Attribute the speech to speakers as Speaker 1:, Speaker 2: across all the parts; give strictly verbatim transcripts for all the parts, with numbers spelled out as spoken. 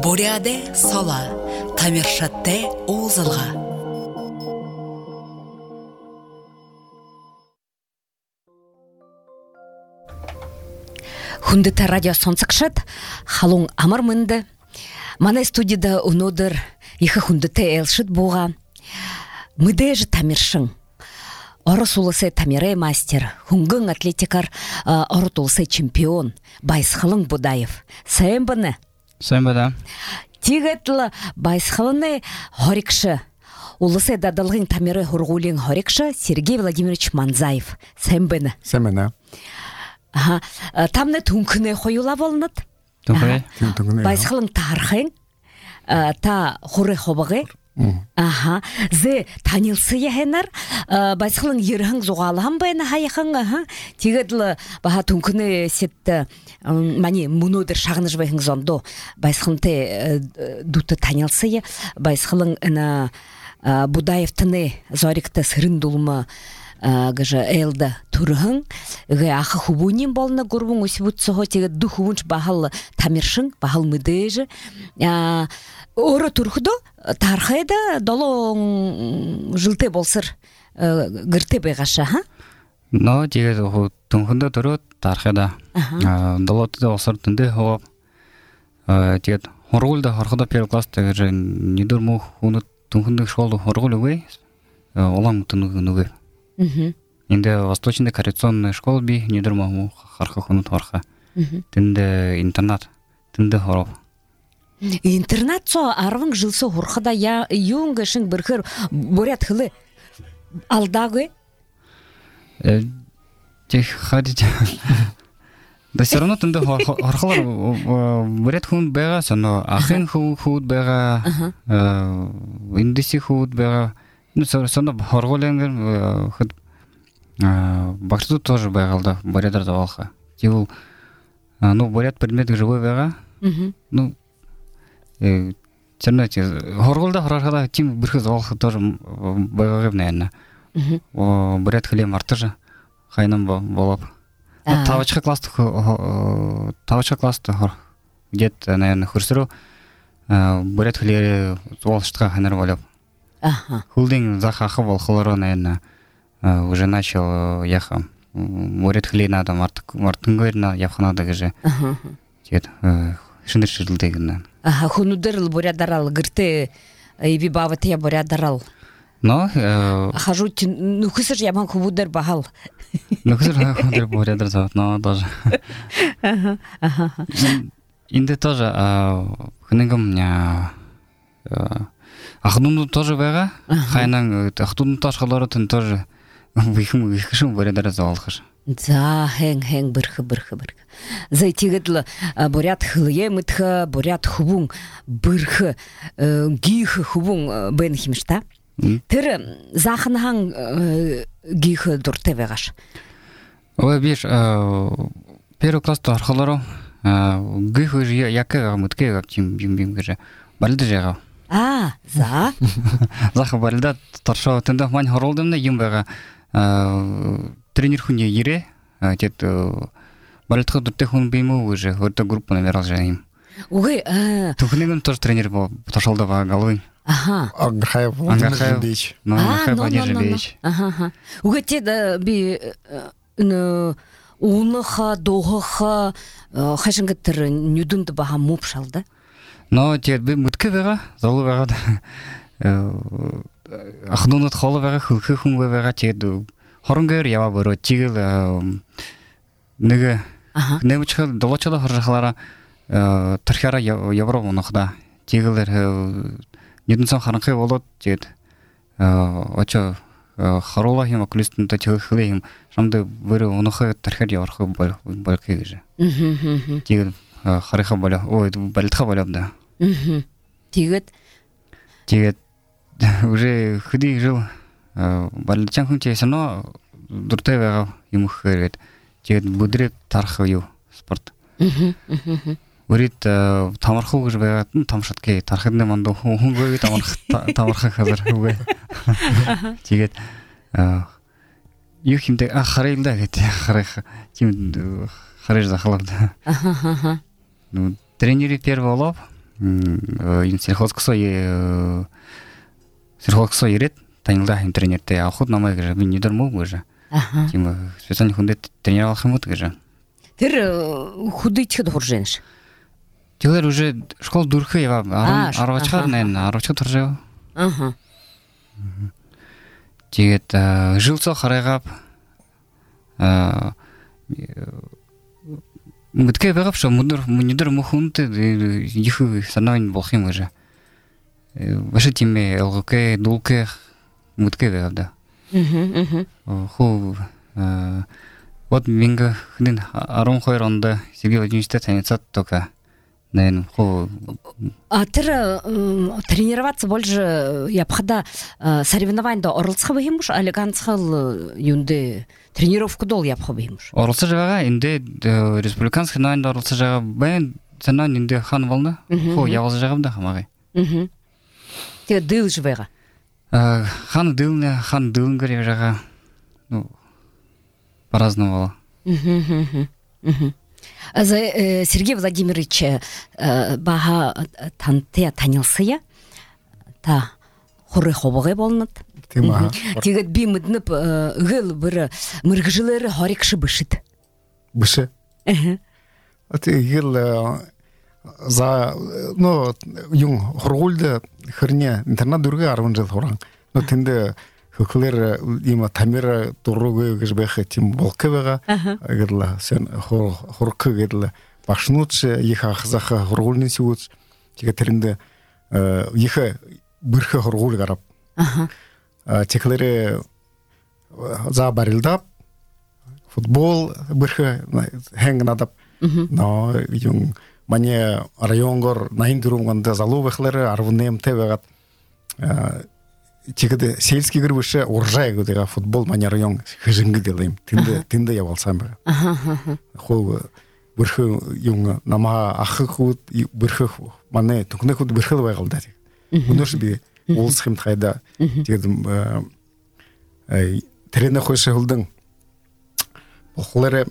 Speaker 1: Буряде сола, тамиршатте озылға. Хундыта радио сонцықшат, халун амар мынды. Мана студияда унодыр, ехі хундыта элшит буға. Мыдежі тамиршың. Орыс улысы тамире мастер, хунгын атлетикар орыс улысы чемпион, Байсхылың Будаев. Сайын бұны?
Speaker 2: Сайын бұда.
Speaker 1: Тигетлі Байсхылыны хорикшы. Улысы дадылғын тамире хургулин хорикшы Сергей Владимирович Манзаев. Сайын бұны?
Speaker 3: Сайын бұны.
Speaker 1: Ага, тамны түнкіне қойыла болынат?
Speaker 2: Түнкіне.
Speaker 1: Байсхылың тархын, та хоры хобығы. Ага, зе танилсы ехенар, Байсхылың ерхің зоғалыған байына хайықың, ага. Тегедлі баға түнкіне сетті, мани мұнодыр шағыныш байхың зондо, Байсхылыңты дуты танилсы е, Байсхылың Будаевтыны зорикті сырын дұлымы гажа элда турхын ге ахы хубунин болна гурбун усбутсо теге духунч бахал тамиршин бахал мыдеже ора турхдо тархайда долон жылте болсыр гырте бегаша ха
Speaker 2: но теге тунхунда турут тархайда долотда болсыр тынды хоп теге хоргулда хорхода первый класс теге нидурму хуну тунхунда школу хоргулугы олам тунугы. Инде восточный коррекционный школа би недурмаму харха хунут харха. Тинде интернат, тинде хоров.
Speaker 1: Интернат со арвың жылсы хорхада я юнга шың бірхір борят хылы алдагы?
Speaker 2: Тех ходить. Да все равно тинде хорхалар борят хун бега, но ахин худ бега, индиси худ бега. Ну, сонда хорголенгер ход бакту тоже байгалда борядар давалха. Тивул ну борят предмет живой бега. Ну э чернати хорголда хорхада тим бирхиз давалха тоже байгагып наверное. О борят хлем артыжа хайнам болоп. Тавачка класс тавачка класс хор где-то наверное хурсыру борят хлере волштка ханар болоп.
Speaker 1: Ага.
Speaker 2: Хулдин захахы бол хлоро, наверное, уже начал яха. Морет хлина там мартын говорина яханада гаже.
Speaker 1: Ага.
Speaker 2: Тет шиндер шилдегна.
Speaker 1: Ага, хунудер борядарал гырты иби бават я борядарал.
Speaker 2: Но
Speaker 1: хожу ну хысыр яман хубудер бахал.
Speaker 2: Ну хысыр хубудер борядар зовут, но тоже.
Speaker 1: Ага. Ага.
Speaker 2: Инде тоже хнегам ня Ахдунду тоже бега, хайнан ахдунду ташхаларатын тоже вихим вихишим борядар завалхаш.
Speaker 1: За хэнг хэнг бирхы бирхы бирхы. За тигедлы борят хылые мытха, борят хубун бирхы гихы хубун бен химшта. Тер заханхан гихы дурте бегаш.
Speaker 2: Ой биш первый класс ташхаларо гихы яка мытке как чим бим бим гаже. Бальды жага.
Speaker 1: А, за?
Speaker 2: Захы бальда торшо тында мань хоролдымны юмбага тренер хуне ере, тет бальдха дурте хун биму уже вот группа наверал же им.
Speaker 1: Угы, а.
Speaker 2: Тухнеган тоже тренер был, торшол да головы.
Speaker 1: Ага.
Speaker 3: Ангахаев Владимир Беч.
Speaker 2: Ну, Ангахаев Владимир Беч.
Speaker 1: Ага. Угы те да би ну уныха дохаха хашингаттыр нюдунды баха мопшал да?
Speaker 2: Но тет би мытке бега, залу бега. Ахдунут холы бега, хылхы хун бега тет хорунгер ява боро тигил неге немчха долочада харжахлара тархара явро монохда тигилер нединсан харанхы болот тет очо харола хим окулистын та тигилхлеим шамды бөрө онохы тархар яврхы балкы же. Тигил хариха боля, ой, бальтха болябда.
Speaker 1: Тигет?
Speaker 2: Тигет уже худи жил бальчан хунче сано дурте бега ему херет. Тигет будрет тархаю спорт. Урит тамарху гыж бега тамшатке тархадне мандо хунгой тамарх тамарха хазар хугай. Тигет юхимде ахарилда гет харих тим хариж захларда. Ну тренери первый лоб ин сельхозксо е сельхозксо ирет танилда им тренерте ахут намай гыжа бин нидер мог гыжа.
Speaker 1: Ага.
Speaker 2: Тим специально хунде тренировал хмут гыжа.
Speaker 1: Тер худый чед хорженш.
Speaker 2: Тилер уже школ дурхы я арвачхар нен арвачхар туржа.
Speaker 1: Ага.
Speaker 2: Тигет жилсо харагап э мытке бегап шо мудыр мунидер мухунте ихы санайн бохим гыжа. Ваше тиме ЛГК дулке мытке бегап да.
Speaker 1: Мгм. Мгм.
Speaker 2: Ху вот минга хнин арон хойронда Сергей Владимирович танцат только. Наверное, ху
Speaker 1: А тер тренироваться больше я пхада соревнованида орылсха беймуш, алиганцхал юнде тренировку дол я пхабеймуш.
Speaker 2: Орылса жага инде республиканский наинда орылса жага бен санан инде хан волна. Ху явыз жагамда хамагы.
Speaker 1: Мгм. Те дыл жвега.
Speaker 2: Хан дылне, хан дылнгыр жага. Ну по-разному.
Speaker 1: Мгм. Мгм. За Сергей Владимирович баха танте танилсыя та хоры хобыгы болнат.
Speaker 3: Тема.
Speaker 1: Тигет би мыднып гыл бир мыргыжылары харикшы бышыт.
Speaker 3: Бышы.
Speaker 1: Мгм.
Speaker 3: Аты ел за ну юң хоргулда хырне интернет дүргө арвын жыл хоран. Ну тенде хыклер има тамира тургы гыжбэх тим болкыбага агырла сен хор хоркы гыдла башнуч иха хзаха хоргулны сиуц тигатеринде иха бирхе хоргул гарап.
Speaker 1: Ага.
Speaker 3: Теклере за барилдап футбол бирхе хэнгнадап. Но юң мане районгор наин дурумганда залубахлары арвунем тебегат Тигде сельский грыбыше уржай гудега футбол мане район хыжынгы делаем. Тинде тинде я болсам бе. Хол бирхе юң нама ахы хут бирхе мане тукне хут бирхе байгалда. Унош би олсхим тайда тигдим ай тренер хоше холдың. Охлары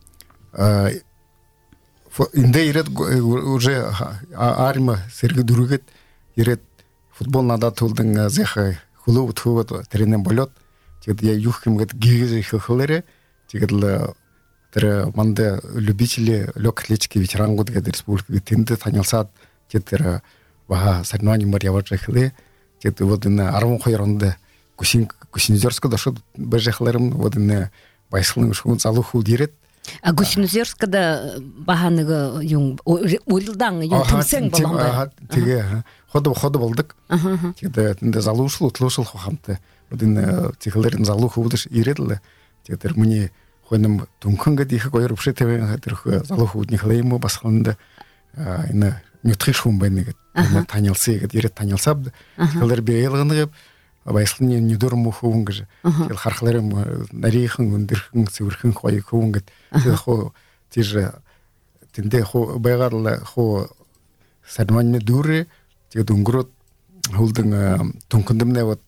Speaker 3: инде ирет уже арма Сергей Дуругет ирет футбол надо толдың зеха хулу тхуот тренер болот тигд я юхим гет гизе хохлере тигдла тре манде любители лёгкоатлетики ветеран год гет республики тинде танилсат тетера баха соревнования марьявачхле тет вот на арвон хойронда кусин кусинзерска дошо бежехлерим вот на байслын шун залуху дирет.
Speaker 1: А Гусинозерскада баханыгы юң урилдан юң тымсең боламда.
Speaker 3: Тиге ходы ходы болдык. Тиге тинде залушыл утлушыл хохамты. Один тихлерин залуху будыш иредле. Тиге мне хойным тункынга дихе койрып шетевен тирх залуху нихлейму басханда ина нютришум бенеге. Танилсы гет ирет танилсап. Тиглер бейлгыны байслын нюдор мухунгж. Тил хархлерим нарихын ундирхын сывырхын хой хунгет. Хо тиже тинде хо байгарлы хо сарманны дуре тиге дунгрот холдың тункындымне вот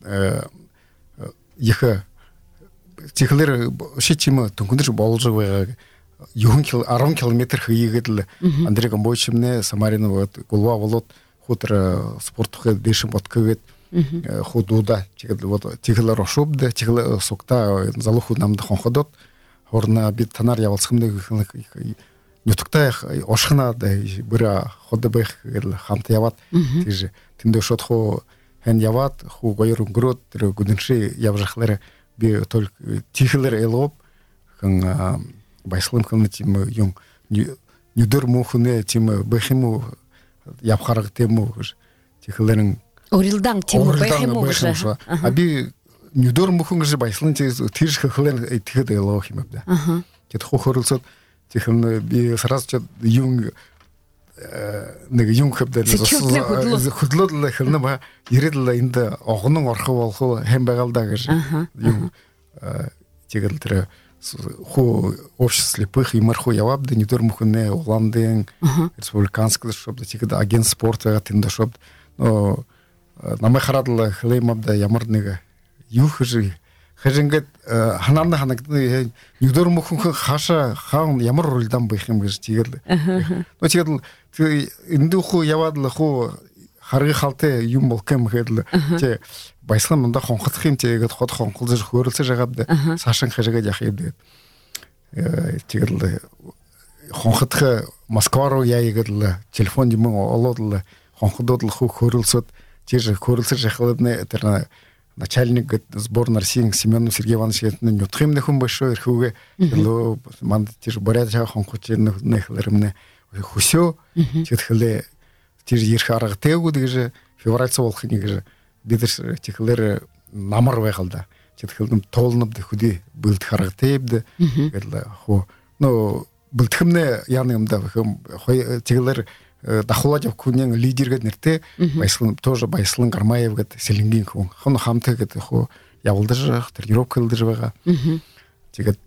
Speaker 3: иха тихлер шичима тункындыш болжы байга юн кил арван километр хыйгедл андрегам бойчымне самарина вот голова болот хутра спортхы дешим откыгет худуда тиге вот тиглер ошобда тиглер сокта залуху намды хонходот орна бит танар явалсхымды нютуктай ошхна да бира ходбех хамт яват тиже тинде шотхо хэн яват ху гойрун грот гудынши явжахлары би только тихлер элоп хан байслым хан тим юң нюдер мухне тим бехиму япхарык тему тихлерин
Speaker 1: Урилдан тим бехиму гыжа.
Speaker 3: Аби нюдор мухунгжи байслын тиш хылен тихде элохимабда. Ага. Кет хохорлсот тихын би сразу юң нэг юң хабда худлодлы хылны ба иредла инде огнун орхы болху хэм байгалда гыж. Юң тигелтре ху общество слепых и марху явабда нюдор мухуне Уландын республиканский шопда тигде агент спорта тинде шоп. Но намай харадлы хлеймабда ямарныга юхжи Хажингэд ханаана ханагд нүдэр мөхөн хаша хаан ямар уралдан байх юм гэж тэгэл. Нөө тэгэл эндүүхүү яваад л хуу харгы халтай юм болох юм гэхэл чи баясган мунда хонхолох юм тэгээд хот хонхолж хөөрөлсөж байгаад цаашин хажигаад явах юм тэгээд. Тэгэл хонхотх Москва руу яагаад л телефон юм олоод л хонходод л хөөрөлсөд тэр хөөрөлсөж явахад тэр начальник сборной России Семен Сергей Иванович говорит, нютхим нахум большой ирхуге, ло манд тир борят жаа хонхоч нехлэрмне хусё тэтхлэ тир ирх аргатэгүүд гэж февральц болох нэг гэж бид тэтхлэр намар байгалда тэтхлэм тоолнод хөдий бүлд харагтэйбд гэдэл хоо но бүлдхэмнэ яаны юмда хэм тэтхлэр дахуулаад явахын лидер гэдэг нэртэй баясгалан тоже баясгалан Гармаев гэдэг сэлэнгийн хүн хон хамтаа гэдэг хөө явуулдаж тэр Европ хэлдэж байгаа. Тэгээд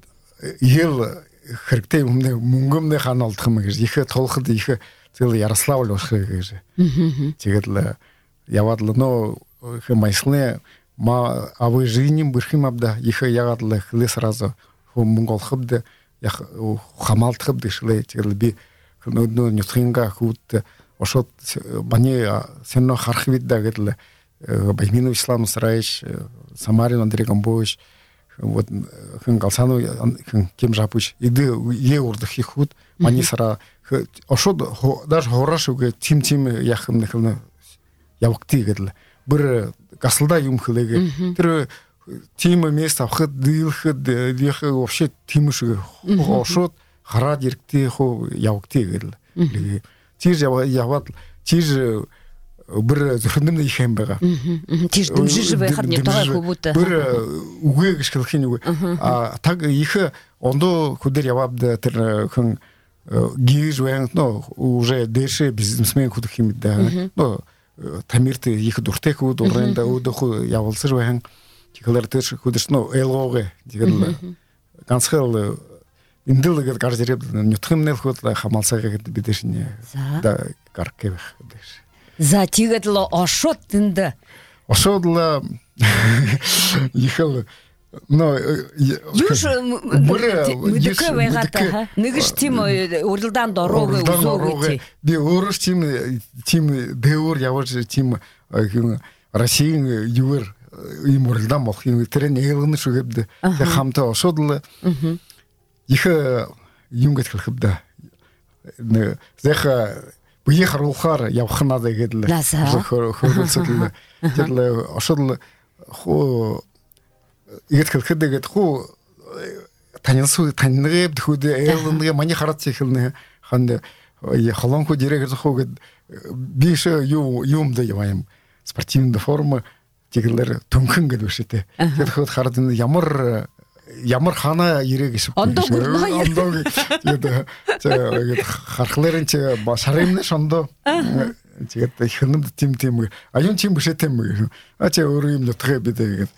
Speaker 3: ил хэрэгтэй өмнө мөнгөмнө хан олдох юм гэж их толход их зэл Ярослав л болох гэж. Тэгээд л яваад л нөө баясгалны ма авы жизним бэрхэм абда их ягаад л хлэ сразу хөө мөнгө олоход яг хамаалтах дэшлээ тэгээд би нөө нютхинга хүүд ошот бани сенно харах видда гэдэл Баймину Ислам Сраич Самарин Андрей Гамбович вот хэн галсану хэн кем жапуч иде е урдах их хүүд мани сара ошот даже хорашуге тим тим яхым нэхлэ явакти гэдэл бір гасалда юм хлэгэ тэр тим мест авахд дийлхэд их вообще тим шиг ошот хараад иргэтэй хөө явагтыг гэл. Тийж яваад тийж бүр зөвхөн их юм байгаа.
Speaker 1: Тийж дүмжиж байхад нэтгээ хөвөд.
Speaker 3: Бүр үгүй гэж хэлэх юм уу? А таг их ондоо хөдөр яваад тэр хэн гиж вэнт но уже дэше бизнесмен худах юм да. Но тамирт их дуртай хүүд уранда өдөх явуулсаж байна. Тэгэхээр тэр хөдөш но элгоог тэгэл ганцхан Индэлгээд гарч ирээд нютхимнэл хөл хамаалсаага гэдэг бид шин да гаркэх гэдэг.
Speaker 1: За тэгээд л ошууд тэнд
Speaker 3: ошууд л ихэл но
Speaker 1: юуш мэдээ байгаад нэгш тийм уралдаанд ороогүй үзөөгүй
Speaker 3: би өөрөө тийм тийм дэвэр явж тийм Российн юуэр юм уралдаан болох юм тэр нэгэлгэн шүгэбд хамтаа ошууд л их юм гэж хэлэх бдэ. Зэх бие харуулахаар явах надад гэдэл хөрөлцөл тэр ошол хоо ихэд хэлэхэд гээд хоо таньсуу таньныг хүүд ээлнэг маний хараад ихэлнэ ханд холонхо директор хоо гээд биш юу юм да яваам спортивная форма тэгэлэр түнхэн гэдэг биштэй. Тэр хүүд хараад ямар ямар хана ирээ гэж
Speaker 1: ондоо
Speaker 3: ондоо тэгээд хархлэрэн чи сарымны шондоо тэгээд хэнэнд тим тим аюун тим бишээ тим а чи өөр юм нутгаа бид тэгээд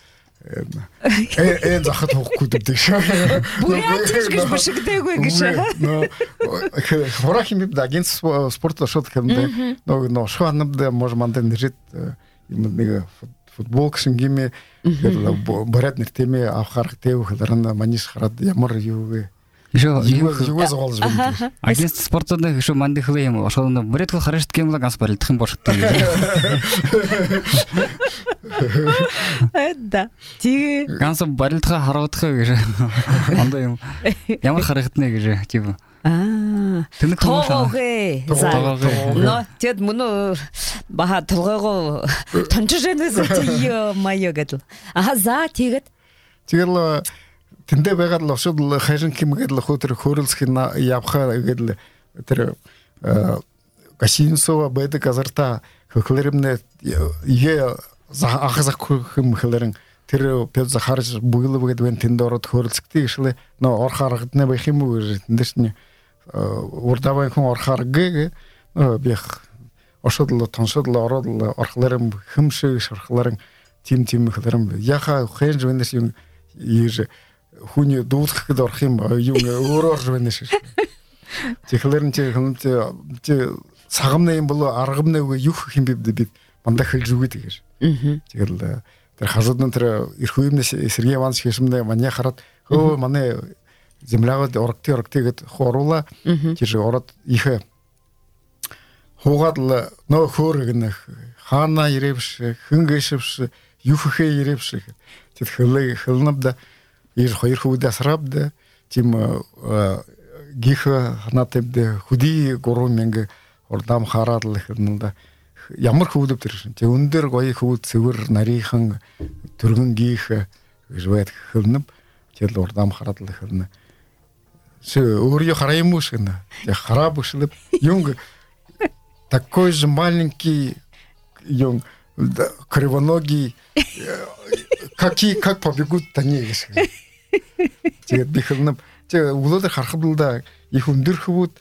Speaker 3: э э захад хоохгүй гэдэг шээ
Speaker 1: бүрээч гэж бишгдээгүй гэж
Speaker 3: хорах юм да агент спорт шот хэвдэ но но шуанамд мож мандэн нэрэт юм нэг футбол гэсэн гимэ борят нэртэмээ авахарах тэвх ларна маниш хараад ямар юу вэ
Speaker 2: Ишо
Speaker 3: юу зоолж байна.
Speaker 2: Агент спортод ишо мандихлы юм ошол борят харашт гэмла ганц борилдох юм боштой.
Speaker 1: Эда тий
Speaker 2: ганц борилдох харуулдах гэж ондоо юм ямар харагдана гэж тийм
Speaker 1: Аа. Тоогоо. Но тэд мөн баха толгойгоо тончжэнээс тий маяа гэдэг. Аа за тэгээд
Speaker 3: тэгэл тэндээ байгаад л ошол хайрын кимгээд л хөтөр хөөрөлсөх явхаа гэдэг тэр гашинсова байдаг азарта хөхлэрэмнэ ие ахазах хүм хөлөрэн тэр пед захарж бүгэлбэгэд бэн тэнд ороод хөөрөлсөхтэй гэшлээ но ор харагдана байх юм уу тэндэрч урдавай хүн орхаар гэ би ошол тоншол ороод орхлэрэн хэмшиг шархлэрэн тим тим хөлөрэн яха хэнж вэнэс юм ир хүний дуулах гэд орох юм юу өөрөө орж байна шүү. Тэгэхлээр чи хүн чи сагамна юм болоо аргамна үгүй юу хин бид бид мандах хэлж үгүй тэгэж. Тэгэл тэр хажууд нь тэр эрхүүмнээс Сергей Иванович хэшмнэ маний хараад өө манай землягод орогти орогти гэд хоруула тэр ороод их хуугаад л нөө хөөргөн хаана ирэвш хингэшвш юххэ ирэвш тэр хэлээ хэлнэбдэ ир хоёр хүүдэ сарабдэ тим гих ханатэбдэ хүди гурван мянга урдам хараад л хэлнэлдэ ямар хүүдв тэр шин тэг өндөр гоё хүүд цэвэр нарийнхан төргөн гих гэж байд хэлнэб тэр урдам хараад л хэлнэ өөрийгөө хараа юм уу шин хараа бүшлэб юнг такой же маленький юнг кривоногий как и как побегут тани гэж тэгээд би хэлнэб тэг өглөөр харахад л да их өндөр хүүд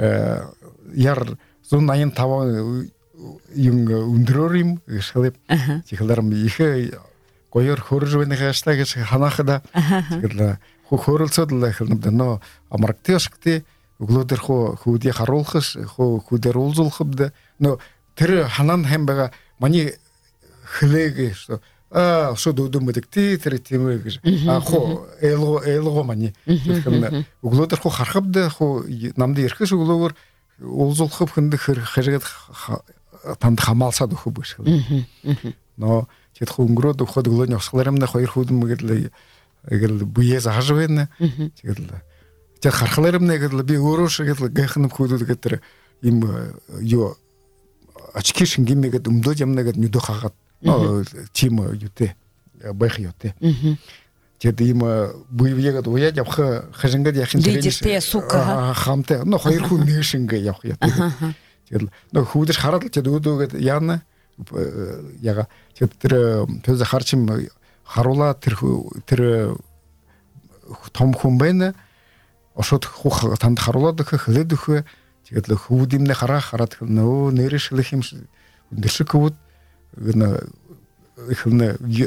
Speaker 3: яар зүүн наян таван yung өндрөөр юм гэхэлээ тэгэхээр их гоёр хөрж байна хааштай гэж ханахада тэгэхээр хөрөлцөд л хэлнэб нөө амрактешгти өглөөдөр хөө хүүдийг харуулхаш хөө хүүдээр уулзуулхабд нөө тэр ханан хэм байгаа маний хэлэг шүү а шууд өдөмөдөг тий тэр тийм гэж а хөө элго элго маний тэгэхээр өглөөдөр хөө харахабд хөө намд ирэхш өглөөгөр уулзуулхаб хүнд хэрэгэд танд хамаалсаад өгөх биш хэлээ нөө тэгэд хөнгөрөөд өгөхөд өглөөний усгаларамна хоёр хүүдэн мэгэл эгэл буяз хаж байна тэгэл тэг харахларамна гэл би өөрөө шигэл гайхны хүүдүүд гэтэр им юу очки шингимэгэд өмдөөж ямнагэд нүдө хагаад тим юутэй байх юутэй тэгэд им буйвягаад уяад явах хажингад яхин
Speaker 1: лидертэй сука
Speaker 3: хамтай но хоёр хүн нэг шингэ явах яадаг тэгэл нөө хүүдэж хараад л тэгэд өөдөөгээд яана яга тэгэд тэр төз харчим харуула тэр тэр том хүн байна ошод хух танд харуулаад өгөх хэлээд өгөх тэгээд л хүүд юмнэ хараа хараад нөө нэршглэх юм өндөшг хүүд гэнэ ихнэ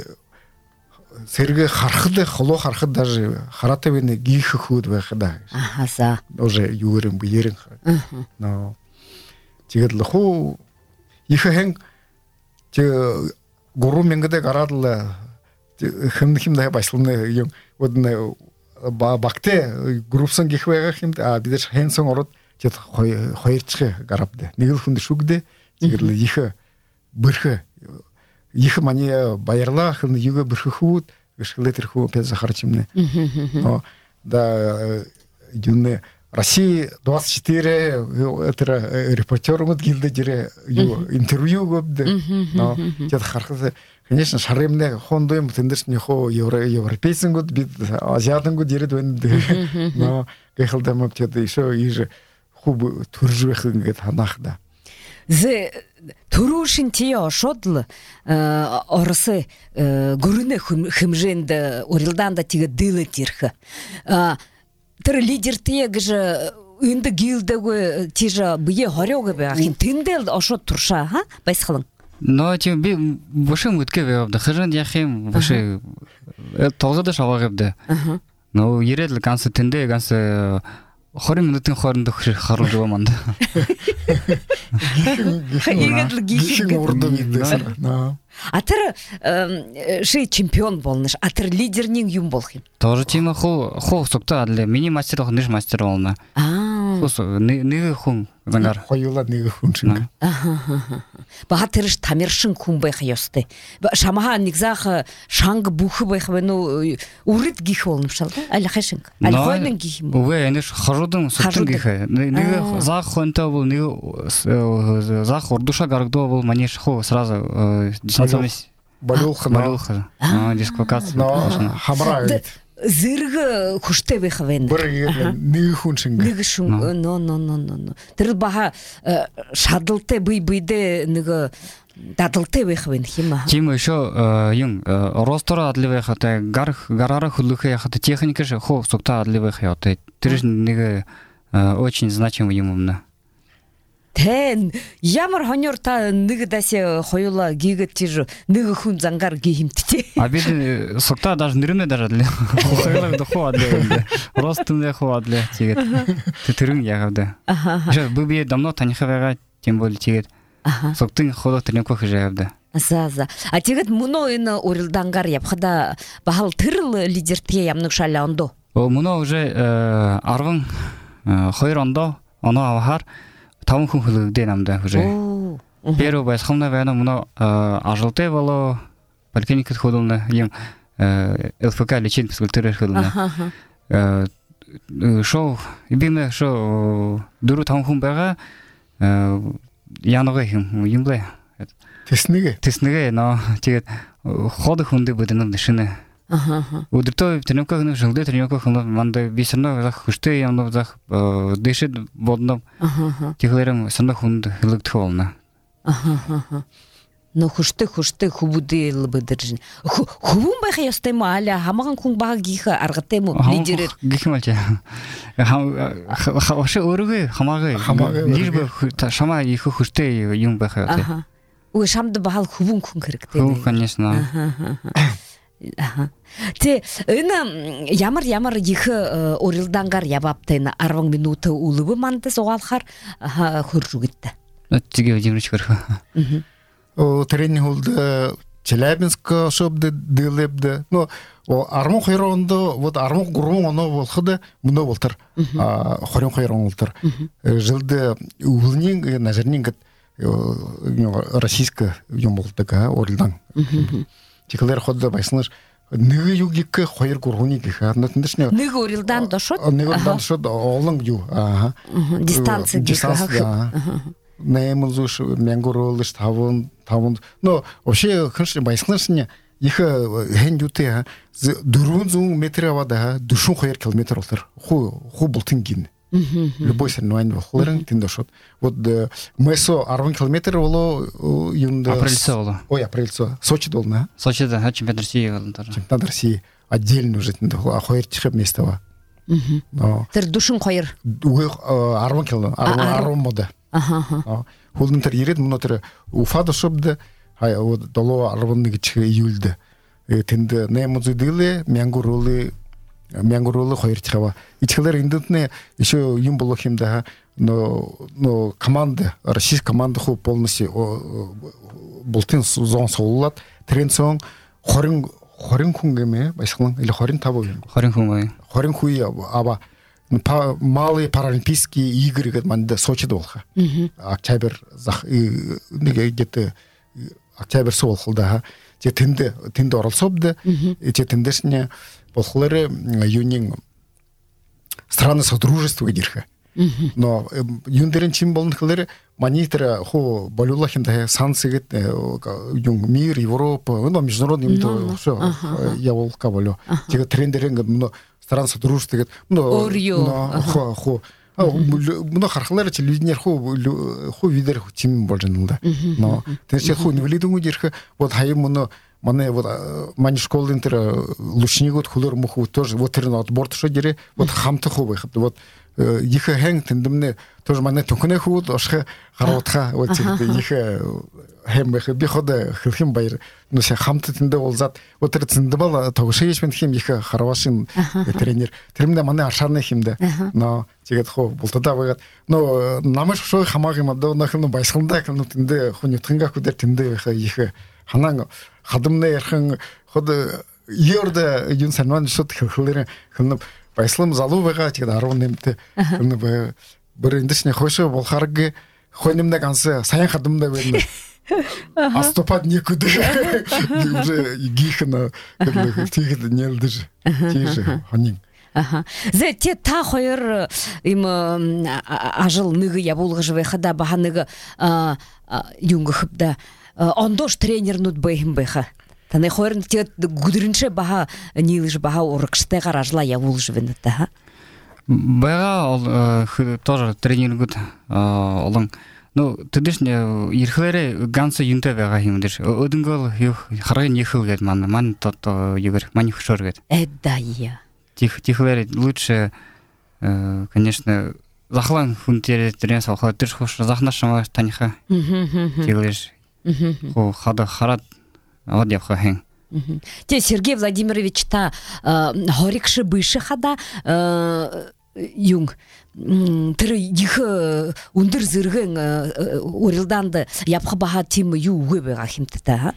Speaker 3: сэргэ харахад холоо харахад даже хараатай байна гих хүүд байх да
Speaker 1: ахаса
Speaker 3: уже юурын биерэн нөө тэгээд л хуу их хэн тэг гурван мянгад гараад л хэм хэмдэ баслны юм одны багтэ группсан гих байгаа хэмд а бид хэнсэн ороод тэгэд хоёрчхэ гаравд нэг л хүнд шүгдэ тэгэл их бэрхэ их мани баярлаа хэн югэ бэрхүүд гიშгэлээ тэр хүү пез харч юмнэ но да юнэ Россия двадцать четыре это репортерууд гэлдэж юу интервью гобд но тэгэд харахад конечно шаримны хондоо юм тэндэрч нөхөө европейцэнгүүд бид азиатангууд ирээд байна но гэхэлдэмэг тэгэд ишөө ир хуб төрж байх ингээд ханах да
Speaker 1: зе төрүүшин тий ошод л оросы гөрнө хэмжээнд урилдаанда тэгээд дээлэт ирэх тэр лидер тий гэж энд гилдэг тийж бие хорёг байх юм тэндэл ошод туршаа ха байсгалан
Speaker 2: но тийм би бошин үтгэ байвда хэрэн яах юм бош тогзод шаваагавда но ирэл ганц тэндэ ганц двадцать минутын хооронд харуулж байгаа манд
Speaker 1: игэдл гихиг
Speaker 3: урд мэдсэн
Speaker 1: а тэр ши чемпион болнош а тэр лидернин юм болох юм
Speaker 2: тоже тийм хуу хуу согтоо аль мини мастер болох ниш мастер болно
Speaker 1: аа
Speaker 2: хус нэг хүн зангаар
Speaker 3: хоёулаа нэг хүн шиг
Speaker 1: бага тэрш тамиршин хүн байх ёстой шамаха нэг зах шанг бүх байх байна уу үрд гих болмшал аль хашин аль хойнын гих юм
Speaker 2: үгүй энэш харуудын сутын гих нэг зах хонтой бол нэг зах урдуша гаргадуу бол маниш хуу сразу дисциплинис
Speaker 3: болох
Speaker 2: болох аа дисквакация
Speaker 3: хамраа
Speaker 1: зэрэг хүчтэй байх байна.
Speaker 3: Бүр нэг хүн шиг.
Speaker 1: Нэг шүн но но но но. Тэр баха шадалтай бие биедээ нэг дадалтай байх байна юм аа.
Speaker 2: Тийм өшөө юм ростора адлив байхад гар гараараа хөлөх яхад техникэр хөө сугта адлив байх яа. Тэр нэг очень значимый юм умна.
Speaker 1: Тэн ямар хонёр та нэг дасе хоёула гигэт тийж нэг хүн зангаар гихимттэй.
Speaker 2: А бид сугта даже нэрнэ дарадлаа. Хоёула дохоодлаа. Ростны хоодлаа тэгээд тэрэн ягавда. Би би давно таних байгаа тем более тэгээд сугтын хоолой тэрнэко хийж явда.
Speaker 1: За-за. А тегет муно ины орилдангар япхада бахал тырл лидерте ямнык шаля ондо.
Speaker 2: О муно уже арвын хойр ондо, оно авахар тавын хүн хөлөгдөө намда уже. Первый байсхамна вена муно ажылте боло поликлиникат ходулна юм ЛФК лечение физкультуры ходулна. Шо ибиме шо дуру тавын хүн байгаа янагаа юм юмлаа.
Speaker 3: Тэснэгэ.
Speaker 2: Тэснэгэ но тэгээд ход хүндэ бүдэнэ дэшнэ. Аха. Өдөртөө тренировка гэнэ шилдэ тренировка хэнэ манда бисэрнэ зах хөштэй юм зах дэшэд бодно. Аха. Тэгэлэрэн санаа хүнд хэлэгдэх болно.
Speaker 1: Аха. Но хөштэй хөштэй хүбүдэл bëдэрж. Хүбүн байх ёстой юм аля хамаган хүн баг гих аргатай юм лидерээр
Speaker 2: гих юм ачаа. Хавш өргөө хамаагаа нэр шамаа их хөштэй юм байх ёстой. Ой
Speaker 1: шамд бахал хүбүн хүн хэрэгтэй.
Speaker 2: Хүн конечно.
Speaker 1: Аха. Тэ энэ ямар ямар их орилдангар ябаптайна арван минут улыбы манда согалхар хөржүгитте.
Speaker 2: Тиге жимрич хөрхө.
Speaker 3: О тренинг холд Челябинск шобд дилебд. Но армон хайрондо вот армон гурван оно болоход мөндө болтор. А хорин хайрон болтор. Жылды улнин назарнин российская юм болдог орилдан. Теглэр ходда байснаар нэг югик хоёр гурвны гэх наднашны
Speaker 1: нэг орилдан дошод
Speaker 3: нэг орилдан шод олон юу аа
Speaker 1: дистанц
Speaker 3: дистанц нэмэлзуш мянгуруулш таван таван но вообще хэнш байснаарсны их хэн юутэй дөрвөн метр аваад дөрвөн хоёр километр болтор ху ху бултын гин любой соревнование холерен тиндошот вот месо арван километр боло юнда
Speaker 2: апрельсо боло
Speaker 3: ой апрельсо Сочи долна
Speaker 2: Сочида чемпионат России болонтор
Speaker 3: чемпионат России отдельно уже тинда хоёр чихэп местава
Speaker 1: но тэр душин хоёр
Speaker 3: арван кило арван мода аха холдон тэр ирээд мөн тэр уфада шобд хай вот долоо арван нэг чих июльд тэнд нэмэзүдэлэ мянгуруулы мянгуруулы хоёр чихава ичгэлэр эндэтнэ еще юм болох юм да но но команда российская команда ху полностью бултын зон суулаад тренцон хорин хорин хүн гэмэ байсхан или хорин таван юм
Speaker 2: хорин хүн бай
Speaker 3: хорин хуй аба малые паралимпийские игры гэд манд Сочид болха октябрь зах нэг где-то октябрь суулхал да те тэнд тэнд оролцоод те тэндэрсне болохоор юунин страны содружества гэрхэ но юун дэрэн чим болно гэхээр манитер хо болуулахын да сансэгэд юун мир Европа но международный юм всё явуулка болоо тэгээ трендер ингээд мөн страны содружества гэд но хо хо мөн харахлаар телевизээр хо хо видер чим болж байна но тэр хо нэвлэдэн үдэрх вот хаяа мөн манай вот манай школын тэр лучнигот хулер муху тоже вот тэр отбор төшө гэрэ вот хамт хуу байх вот их хэн тэндэмнэ тоже манай төнхнэ хүүд ошх харуутха вот их хэм байх би хода хэлхэм баяр нүсэ хамт тэндэ уулзаад вот тэр зэндбал тогшиж мэд хэм их харавашин тренер тэрмдэ манай аршааны хэмдэ но тэгээд хуу бултадаа байгаад но намаш шоо хамааг юм даа нөхөн байсгандаа юм тэндэ хүн ютхангаа хүдэр тэндэ байх их ханаа хадамны ярхан ход ердэ юун санван шот хэлэр хэн байслам залуу байгаа тэгээд арван нэмтэй хэн бүр эндшний хошоо болохарг хонымнаг анс саян хадамнаа байна астопад некуда уже гихна тэгээд нэлдэж тийш хонин
Speaker 1: Аха. Зэ те та хоёр им ажил нэг явуулгаж байхада баха нэг юнгөхбда ондош тренернууд байхын байха. Таны хоёр тэгээд гүдрэнчэ баха нийлж баха урагштай гаражла явуулж байна та.
Speaker 2: Бага тоже тренерүүд олон ну тэдэшне ирхлэрэ ганц юнтэй байгаа юм дээр өдөнгөл харгын нөхөл гээд мань мань тото югэр мань хөшөр гээд.
Speaker 1: Эдая.
Speaker 2: Тих тихлэр лучше конечно захлан хүнтэй тренер сохоо тэр хош захнаш шамаа таниха. Тэглэж хо хада хараад аваад явах хэн.
Speaker 1: Те Сергей Владимирович та хорикшы бышы хада юнг тэр их өндөр зэрэг урилдаанд явах баха тийм юу үгүй байгаа хэмтэ та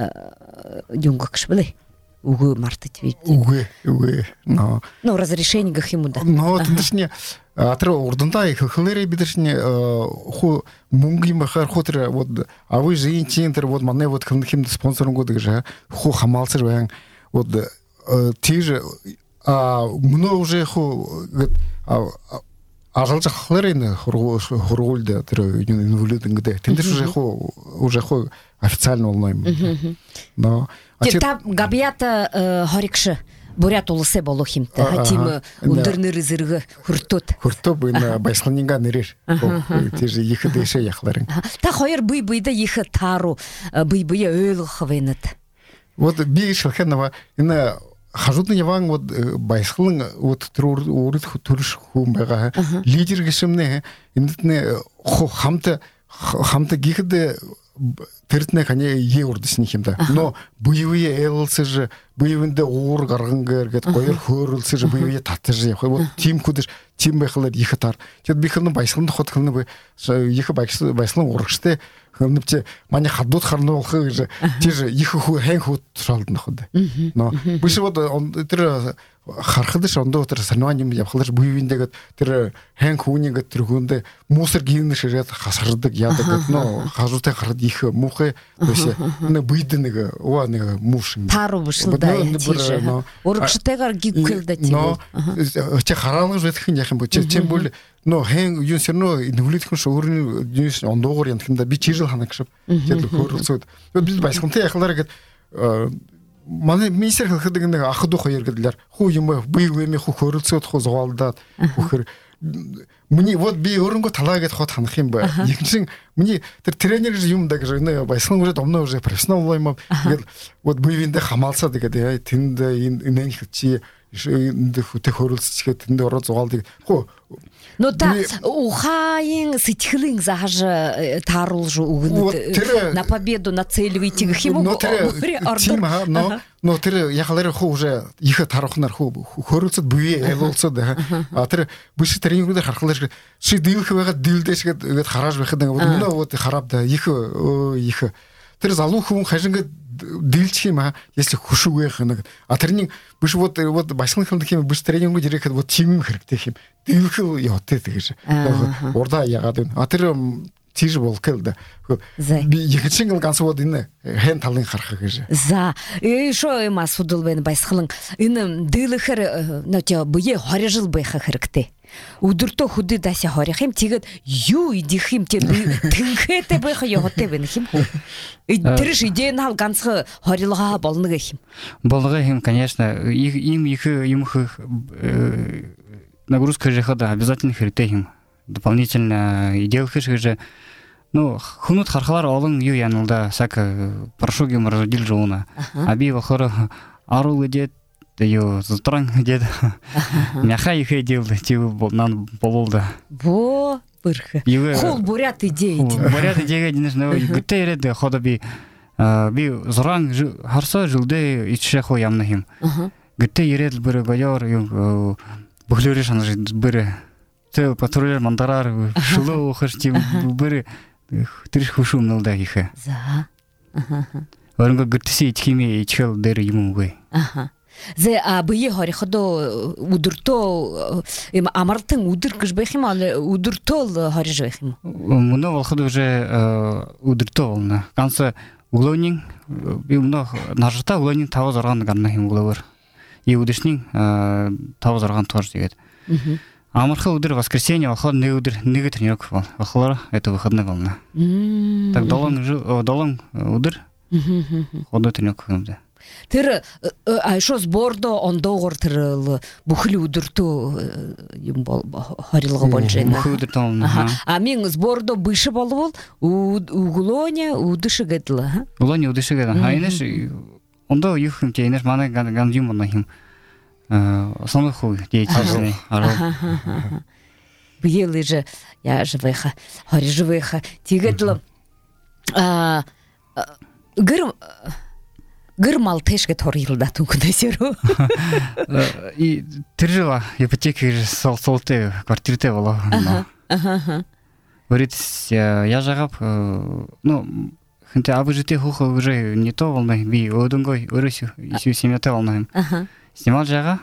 Speaker 1: юнгагш блэ үгүй мартаж би
Speaker 3: үгүй үгүй но
Speaker 1: но разрешение гэх юм да
Speaker 3: но тэндшний атра урдандаа их хлэрэ бидэршний ху мөнгө юм бахаар ху тэр вот а вы же чин тэр вот манай вот хэмд спонсорингууд гэж ху хамаалцар баян вот тийж а мно уже ху ажалж хлэрэ хургуулд тэр инволюд ингээд тэндэр уже ху уже ху официально болно юм но
Speaker 1: Та габията хорикш бурят улсы болох хэмтэй тийм өндөр нэр зэрэг хүртөт
Speaker 3: хүртөө бина баясгалнинга нэрээр тийж их дэшээ яхларын
Speaker 1: та хоёр бие биедээ их таару бие бие ойлгох вэнэт
Speaker 3: вот би шилхэнава энэ хажуудны яван вот баясгалан вот тэр өөрөд төрш хүн байгаа лидер гişмнэ эндэтнэ хамт хамт гихэд тэрднэ ханя е урдсны хэмдэ но буйвые элсэж буйвэндээ уур гарган гэргээд гоёр хөөрөлсөж буйвые татаж явах вот тим хүдэр тим байхлаар их таар тэгэд би хэн баясгалан хот хэн бай их баясгалан урагштай хэмнэвч манай хадууд харна болох гэж тийж их хүү хэн хүүд шалдна ход но биш вот тэр харахдаш ондоо тэр санаан юм явхлаар буйвэндээгээд тэр хэн хүүнийгээд тэр хүндээ мусор гинэ ширээд хасардаг яадаг гэд но хажуутай хараад их муухай биш нэг буйд нэг уу нэг мууш
Speaker 1: таару бушилдаа тийж урагштайгаар гигхэлдэ тийм
Speaker 3: чи хараалгаж байх юм яах юм бэ чи бол но хэн юун сэрнөө нүглэх хүн шөөрний юус ондоогоор янтхында би чижил ханаг шиг тэгэл хөөрөлцөд би баясгалантай яхалаар гэд манай министр хэлэхэд нэг ах дуу хоёр гэдлэр хүү юм бие бие хүү хөөрөлцөд хүү зугаалдаад хөхөр миний вот би өөрөнгөө талаа гэж хот ханах юм ба ихэнхэн миний тэр тренер юм да гэж нэг баясгалан үрээд өмнө уже профессионал юм гээд вот буйвиндээ хамаалцаад гэдэг тэнд энэ их чи энд хөөрөлцчихэд тэнд ороо зугаалдаг хүү
Speaker 1: Но та ухаин сэтгэлийн зааж тааруулж өгнөд на победу нацеливаете гэх юм уу?
Speaker 3: Но но тэр яхалэр хуу уже их тарахнаар хуу хөрөлцөд буй явуулцад а тэр биш тренингүүд харахлаар чи дийлэх байгаад дийлдэшгээд ингээд харааж байхад ингээд өнөө вот хараад их их тэр залуу хүн хашингээд дийлчих юм а если хөшүүгэх нэг а тэрний биш вот вот баясгалан хэлдэг юм биш тренингүүд ирэхэд вот тим хэрэгтэй юм дийлэх яваатай тэгэж урдаа ягаад вэ а тэр тийж болкэлдэ би ихэнхэн ганц вот энэ хэн талын харах гэж
Speaker 1: за ишо юм асуудал байна баясгалан энэ дийлэхэр нөтө бие хорь жил байх хэрэгтэй өдөртөө хөдөө даашаа хорих юм тэгээд юу идэх юм тэр тэнхээтэй байх яваатай байна юм хөө тэр шидээ нал ганцхан хорилгаа болно гэх юм
Speaker 2: болгоо юм конечно им их юм их нагрузка жахад обязательно хэрэгтэй юм дополнительно идеалхэр же ну хүнүүд харахаар олон юу яналда сак порошок юм разодил жоуна а би вахор арул идет Юу зутран дед мяха их идэл тив нам бололда.
Speaker 1: Во бырх. Хол бурят идея.
Speaker 2: Бурят идея динешно гүтэрэ дэ хода би би зуран харсаа жылдэ ичшэх хоо ямна хим. Гэтэ ирээл бүр гоёр юм бүхлөөрэ шанаж бүр тэ патрулер мандараар шулуу хэрчи бүр тэр хөшүүм нэлдэ ихэ.
Speaker 1: За. Аха.
Speaker 2: Оронго гүтси ичхими ичхэл дээр юм үгүй.
Speaker 1: Аха. Зэ а бие хорихдо өдөртөө им амартын өдөр гэж байх юм аа өдөртөө хориж байх юм.
Speaker 2: Мөнө болоход уже өдөртөө болно. Ганц өглөөний би мөнө наржта өглөөний five six гарна юм өглөөр. И өдөршний five six тоор тэгээд. Амархан өдөр воскресенье болоход нэг өдөр нэг тренировка бол. Болохоор это выходной болно. Так долон долон өдөр. Ходо тренировка юм да.
Speaker 1: Тэр айшо сбордо ондоогоор тэр бүхэл өдөртөө юм бол хорилго болж байна. А мен сбордо биш болвол өглөөний өдөш гэдэл.
Speaker 2: Өглөөний өдөш гэдэг. Хайнаш ондоо юу юм чи энэш манай ган юм байна юм. Аа сонох уу дийчээ. Араа. Биелэ же я живеха, хорижвеха. Тэгээд л аа гэр
Speaker 1: гырмал тешке торилда тугунесеру.
Speaker 2: И тыржила ипотека сол солте квартирте боло.
Speaker 1: Ага.
Speaker 2: Говорит, я жагап, ну, хинте абыжите хухо уже не то волной, би одунгой, урысю, ищу семьяте волной. Снимал жага,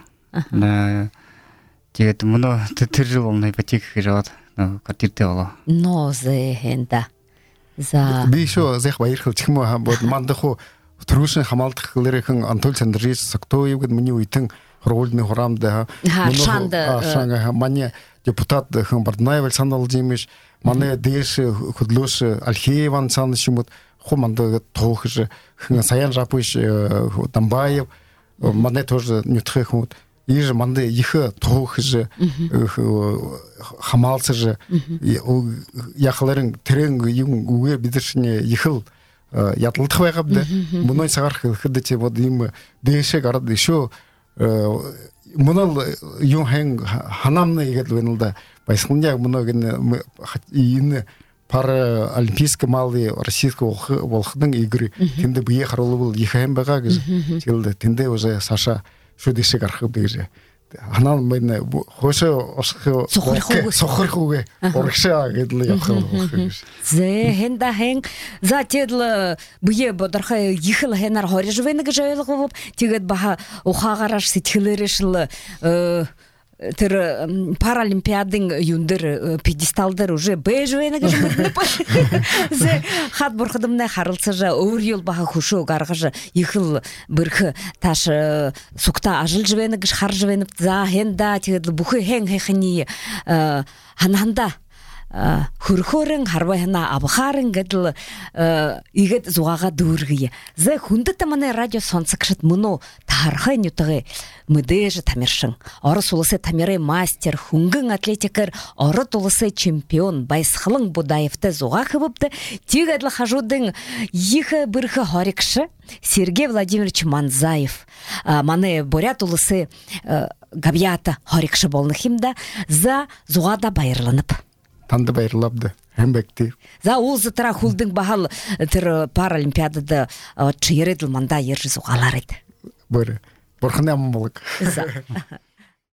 Speaker 2: тегет муно тыржил волной ипотека живот, квартирте боло.
Speaker 1: Но зе хенда. За.
Speaker 3: Би еще зех байырхыл чимо вот мандаху трушин хамалтхлырыхын Антон Сандрович Сактоев мне уйтын рольный хорамда.
Speaker 1: Шанда.
Speaker 3: Шанга мане депутат хан Барднаев Александр Владимирович, мане деш худлош Альхееван Саншимут, хоманда тохже Саян Жапыш Тамбаев, мане тоже нютхехмут. И же манды их тохже хамалцы же яхларын терен юм уе бидершне ихл ятылтхай габды муной сагар хидете вот им деше гард еще мунал юм хэн ханамны игедвенда байсхуня муногын ин пара олимпийский малый российского волхдын игры тенде бие харолу был ихем бага гыз тилде тенде уже Саша что деше гархы беже анал мен хошо осхо сохрхуге оркша гэдл яхал
Speaker 1: зе хенда хен за тедл бие бодарха ихл хенар хорижвенг жойлгов тигет баха ухагараш ситхлерешл тэр паралимпиадын юндер пьедесталдар уже бежвенг зе хат бурхадымна харылсажа өр ел баха хушо гаргажа ихл бирх таш сукта ажыл жвенг харжвенп за хенда тедл бухы хен хени хананда хөрхөрэн харвахна абхарын гэдэл игет зугага дүүргий. Зэ хүндэт манай радио сонсогчд мөнөө таархай нютагэ мэдээж тамиршин. Орос улсын тамирын мастер хөнгөн атлетикер ород улсын чемпион Байсхалан Будаевтай зуга хөвбд тигэл хажуудын их бирх хорикшы Сергей Владимирович Манзаев манай Бурят улсын габията хорикшы болны химда за зугада байырланып
Speaker 3: Танда байырлапды. Хэмбекти.
Speaker 1: За ул затра хулдың бахал тэр паралимпиадада чыйредл манда ержи зугалар еді.
Speaker 3: Бөрі. Борхын амын болық.
Speaker 1: За.